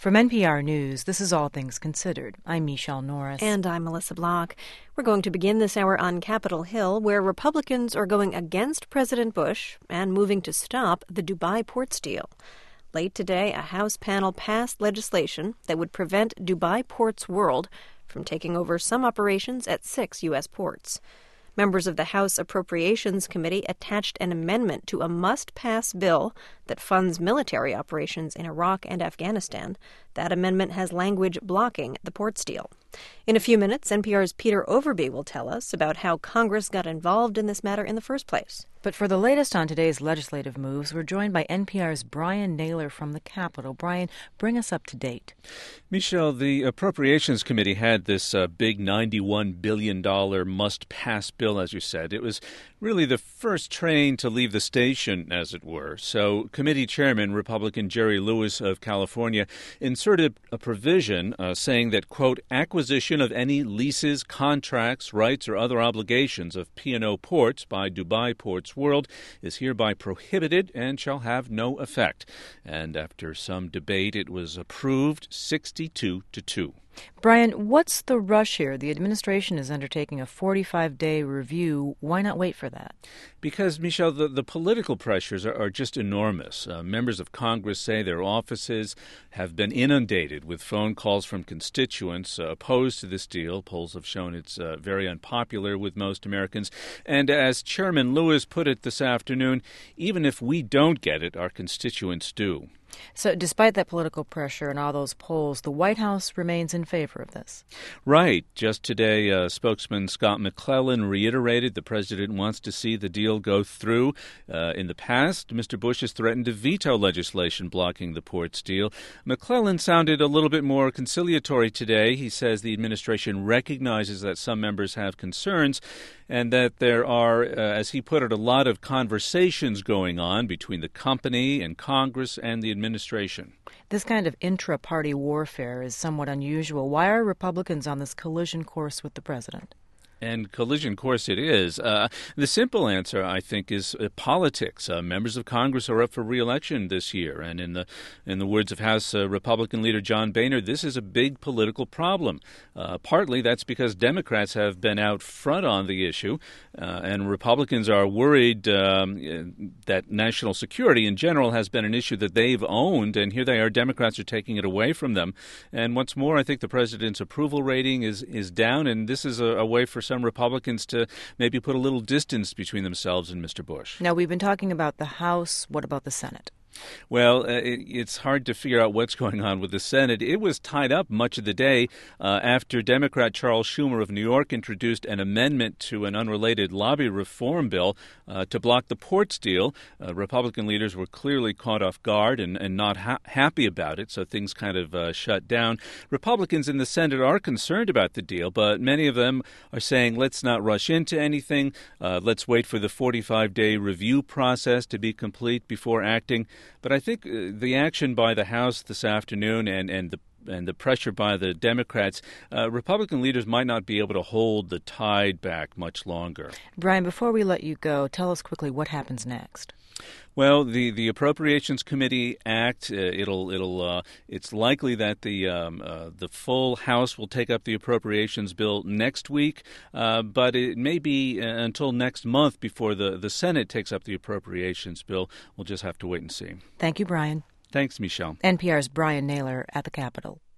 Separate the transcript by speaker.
Speaker 1: From NPR News, this is All Things Considered. I'm Michelle Norris.
Speaker 2: And I'm Melissa Block. We're going to begin this hour on Capitol Hill, where Republicans are going against President Bush and moving to stop the Dubai ports deal. Late today, a House panel passed legislation that would prevent Dubai Ports World from taking over some operations at 6 U.S. ports. Members of the House Appropriations Committee attached an amendment to a must-pass bill that funds military operations in Iraq and Afghanistan. That amendment has language blocking the ports deal. In a few minutes, NPR's Peter Overby will tell us about how Congress got involved in this matter in the first place.
Speaker 1: But for the latest on today's legislative moves, we're joined by NPR's Brian Naylor from the Capitol. Brian, bring us up to date.
Speaker 3: Michelle, the Appropriations Committee had this big $91 billion must-pass bill, as you said. It was really the first train to leave the station, as it were. So committee chairman, Republican Jerry Lewis of California, inserted a provision saying that, quote, acquisition of any leases, contracts, rights, or other obligations of P&O Ports by Dubai Ports World is hereby prohibited and shall have no effect. And after some debate, it was approved 62-2.
Speaker 1: Brian, what's the rush here? The administration is undertaking a 45-day review. Why not wait for that?
Speaker 3: Because, Michelle, the political pressures are just enormous. Members of Congress say their offices have been inundated with phone calls from constituents opposed to this deal. Polls have shown it's very unpopular with most Americans. And as Chairman Lewis put it this afternoon, even if we don't get it, our constituents do.
Speaker 1: So despite that political pressure and all those polls, the White House remains in favor of this.
Speaker 3: Right. Just today, spokesman Scott McClellan reiterated the president wants to see the deal go through. In the past, Mr. Bush has threatened to veto legislation blocking the ports deal. McClellan sounded a little bit more conciliatory today. He says the administration recognizes that some members have concerns and that there are, as he put it, a lot of conversations going on between the company and Congress and the administration.
Speaker 1: This kind of intra-party warfare is somewhat unusual. Why are Republicans on this collision course with the president?
Speaker 3: And collision course it is. The simple answer, I think, is politics. Members of Congress are up for re-election this year. And in the words of House Republican leader John Boehner, this is a big political problem. Partly that's because Democrats have been out front on the issue, and Republicans are worried that national security in general has been an issue that they've owned, and here they are, Democrats are taking it away from them. And what's more, I think the president's approval rating is down, and this is a way for some Republicans to maybe put a little distance between themselves and Mr. Bush.
Speaker 1: Now, we've been talking about the House. What about the Senate?
Speaker 3: Well, it's hard to figure out what's going on with the Senate. It was tied up much of the day after Democrat Charles Schumer of New York introduced an amendment to an unrelated lobby reform bill to block the ports deal. Republican leaders were clearly caught off guard and not happy about it, so things kind of shut down. Republicans in the Senate are concerned about the deal, but many of them are saying, let's not rush into anything. Let's wait for the 45-day review process to be complete before acting. But I think the action by the House this afternoon and the pressure by the Democrats, Republican leaders might not be able to hold the tide back much longer.
Speaker 1: Brian, before we let you go, tell us quickly what happens next.
Speaker 3: Well, the Appropriations Committee Act, it's likely that the full House will take up the appropriations bill next week, but it may be until next month before the Senate takes up the appropriations bill. We'll just have to wait and see.
Speaker 1: Thank you, Brian.
Speaker 3: Thanks, Michelle.
Speaker 1: NPR's Brian Naylor at the Capitol.